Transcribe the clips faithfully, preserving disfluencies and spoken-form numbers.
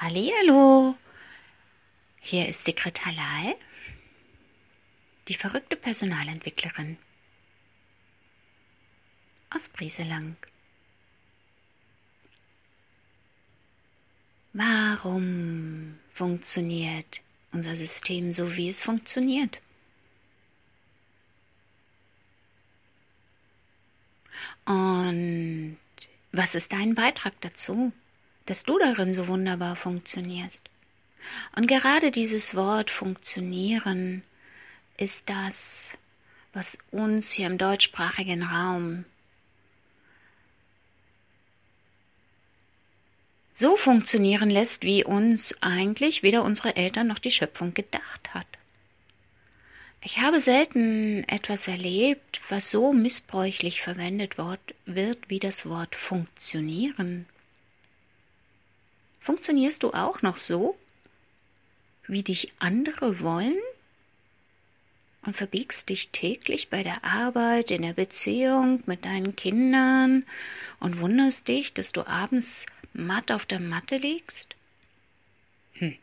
Hallihallo, hier ist die Greta Lai, die verrückte Personalentwicklerin aus Brieselang. Warum funktioniert unser System so, wie es funktioniert? Und was ist dein Beitrag dazu, dass du darin so wunderbar funktionierst? Und gerade dieses Wort funktionieren ist das, was uns hier im deutschsprachigen Raum so funktionieren lässt, wie uns eigentlich weder unsere Eltern noch die Schöpfung gedacht hat. Ich habe selten etwas erlebt, was so missbräuchlich verwendet wird wie das Wort funktionieren. Funktionierst du auch noch so, wie dich andere wollen? Und verbiegst dich täglich bei der Arbeit, in der Beziehung mit deinen Kindern und wunderst dich, dass du abends matt auf der Matte liegst? Hm.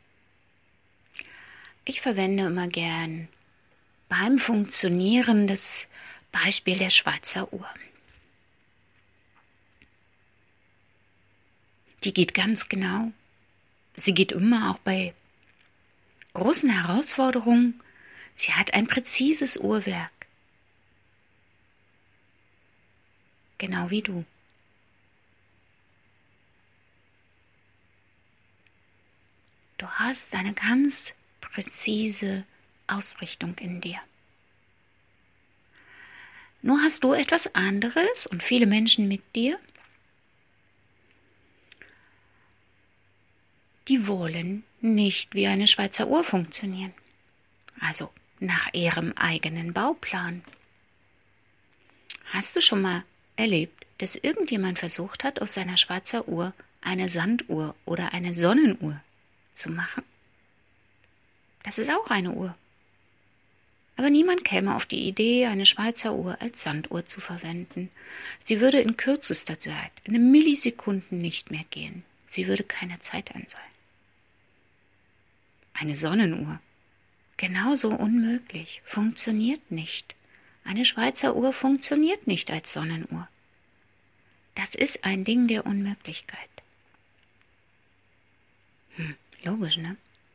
Ich verwende immer gern beim Funktionieren das Beispiel der Schweizer Uhr. Die geht ganz genau. Sie geht immer auch bei großen Herausforderungen. Sie hat ein präzises Uhrwerk. Genau wie du. Du hast eine ganz präzise Ausrichtung in dir. Nur hast du etwas anderes und viele Menschen mit dir, die wollen nicht wie eine Schweizer Uhr funktionieren. Also nach ihrem eigenen Bauplan. Hast du schon mal erlebt, dass irgendjemand versucht hat, aus seiner Schweizer Uhr eine Sanduhr oder eine Sonnenuhr zu machen? Das ist auch eine Uhr. Aber niemand käme auf die Idee, eine Schweizer Uhr als Sanduhr zu verwenden. Sie würde in kürzester Zeit, in Millisekunden nicht mehr gehen. Sie würde keine Zeit an sein. Eine Sonnenuhr. Genauso unmöglich. Funktioniert nicht. Eine Schweizer Uhr funktioniert nicht als Sonnenuhr. Das ist ein Ding der Unmöglichkeit. Hm, logisch, ne?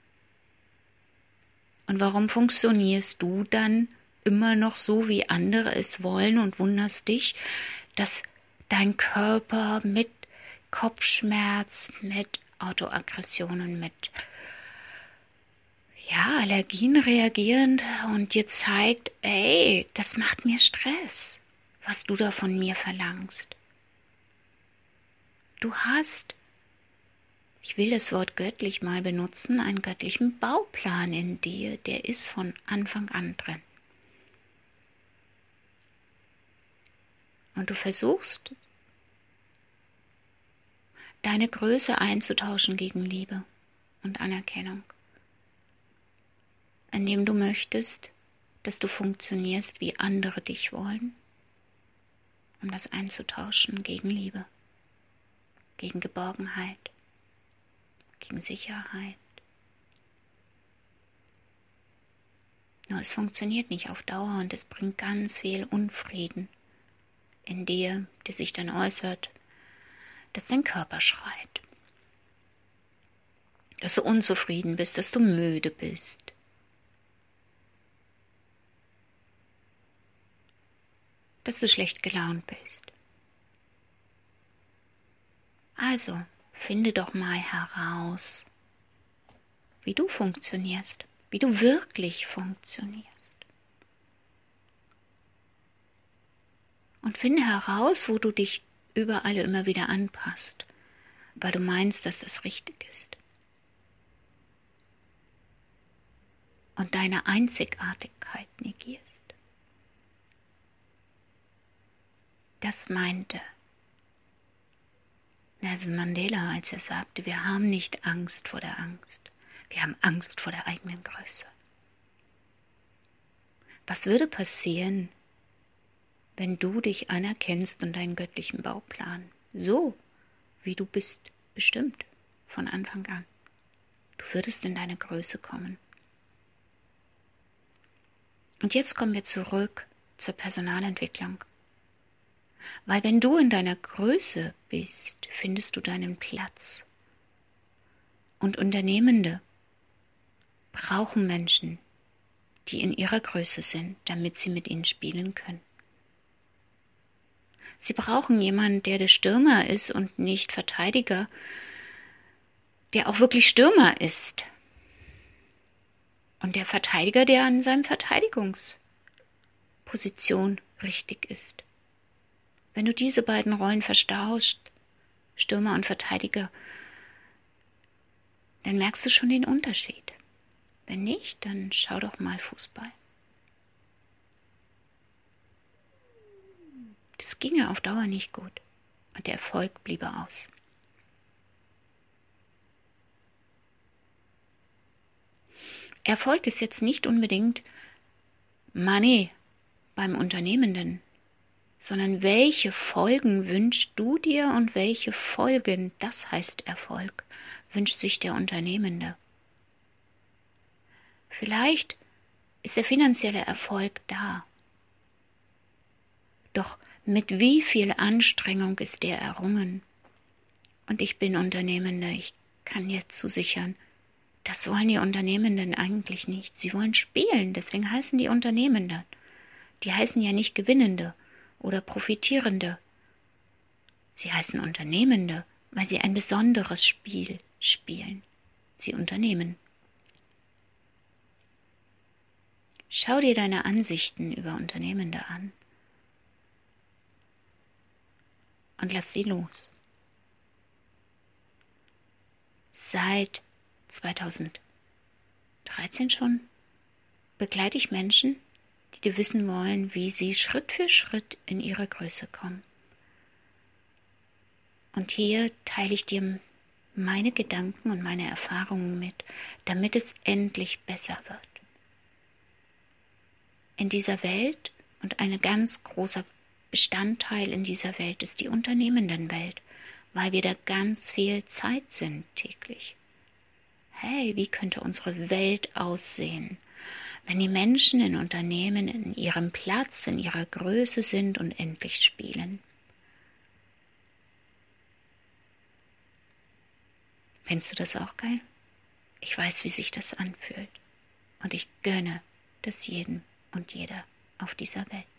Und warum funktionierst du dann immer noch so, wie andere es wollen und wunderst dich, dass dein Körper mit Kopfschmerz, mit Autoaggressionen, mit ja, Allergien reagierend und dir zeigt, ey, das macht mir Stress, was du da von mir verlangst. Du hast, ich will das Wort göttlich mal benutzen, einen göttlichen Bauplan in dir, der ist von Anfang an drin. Und du versuchst, deine Größe einzutauschen gegen Liebe und Anerkennung, indem du möchtest, dass du funktionierst, wie andere dich wollen, um das einzutauschen gegen Liebe, gegen Geborgenheit, gegen Sicherheit. Nur es funktioniert nicht auf Dauer und es bringt ganz viel Unfrieden in dir, der sich dann äußert, dass dein Körper schreit, dass du unzufrieden bist, dass du müde bist. Dass du schlecht gelaunt bist. Also, finde doch mal heraus, wie du funktionierst, wie du wirklich funktionierst. Und finde heraus, wo du dich überall immer wieder anpasst, weil du meinst, dass das richtig ist. Und deine Einzigartigkeit negierst. Das meinte Nelson Mandela, als er sagte, wir haben nicht Angst vor der Angst, wir haben Angst vor der eigenen Größe. Was würde passieren, wenn du dich anerkennst und deinen göttlichen Bauplan, so wie du bist, bestimmt von Anfang an? Du würdest in deine Größe kommen. Und jetzt kommen wir zurück zur Personalentwicklung. Weil wenn du in deiner Größe bist, findest du deinen Platz. Und Unternehmende brauchen Menschen, die in ihrer Größe sind, damit sie mit ihnen spielen können. Sie brauchen jemanden, der der Stürmer ist und nicht Verteidiger, der auch wirklich Stürmer ist. Und der Verteidiger, der an seinem Verteidigungsposition richtig ist. Wenn du diese beiden Rollen vertauschst, Stürmer und Verteidiger, dann merkst du schon den Unterschied. Wenn nicht, dann schau doch mal Fußball. Das ginge auf Dauer nicht gut und der Erfolg bliebe aus. Erfolg ist jetzt nicht unbedingt Money beim Unternehmenden, sondern welche Folgen wünschst du dir und welche Folgen, das heißt Erfolg, wünscht sich der Unternehmende. Vielleicht ist der finanzielle Erfolg da. Doch mit wie viel Anstrengung ist der errungen? Und ich bin Unternehmender, ich kann dir zusichern, das wollen die Unternehmenden eigentlich nicht. Sie wollen spielen, deswegen heißen die Unternehmende. Die heißen ja nicht Gewinnende oder Profitierende. Sie heißen Unternehmende, weil sie ein besonderes Spiel spielen. Sie unternehmen. Schau dir deine Ansichten über Unternehmende an und lass sie los. Seit zweitausenddreizehn schon begleite ich Menschen, die wissen wollen, wie sie Schritt für Schritt in ihre Größe kommen. Und hier teile ich dir meine Gedanken und meine Erfahrungen mit, damit es endlich besser wird. In dieser Welt, und ein ganz großer Bestandteil in dieser Welt ist die Unternehmendenwelt, weil wir da ganz viel Zeit sind täglich. Hey, wie könnte unsere Welt aussehen, wenn die Menschen in Unternehmen in ihrem Platz, in ihrer Größe sind und endlich spielen? Findest du das auch geil? Ich weiß, wie sich das anfühlt. Und ich gönne das jedem und jeder auf dieser Welt.